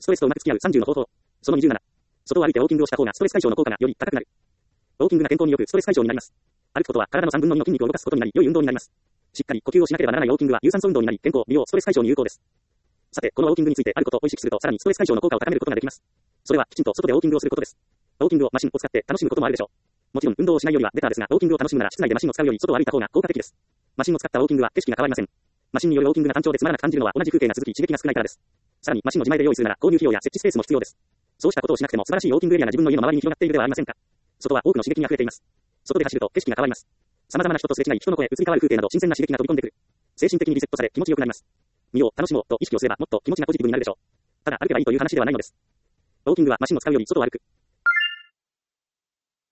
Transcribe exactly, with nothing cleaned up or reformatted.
ストレスとうまく付き合うさんじゅうの方法。そのにじゅうなな。外を歩いてウォーキングをした方がストレス解消の効果がより高くなる。ウォーキングが健康に良くストレス解消になります。歩くことは体のさんぶんのにの筋肉を動かすことになり良い運動になります。しっかり呼吸をしなければならないウォーキングは有酸素運動になり健康、美容、ストレス解消に有効です。さて、このウォーキングについてあることを意識するとさらにストレス解消の効果を高めることができます。それはきちんと外でウォーキングをすることです。ウォーキングをマシンを使って楽しむこともあるでしょう。もちろん運動をしないよりはベターですが、ウォーキングを楽しむなら室内でマシンを使うより外を歩いた方が効果的です。マシンを使ったウォーキングは景色が変わりません。マシンによるウォーキングが単調でつまらなく感じるのは同じ風景が続き刺激が少ないからです。さらにマシンを自前で用意するなら購入費用や設置スペースも必要です。そうしたことをしなくても素晴らしいウォーキングエリアが自分の家の周りに広がっているではありませんか。外は多くの刺激に溢れています。外で走ると景色が変わります。様々な人とすれ違い、人の声、移り変わる風景など新鮮な刺激が飛び込んでくる。精神的にリセットされ気持ちよくなります。見よう、楽しもうと意識をすればもっと気持ちがポジティブになるでしょう。ただ歩けばいいという話ではないのです。ウォーキングはマシンを使うより外を歩く。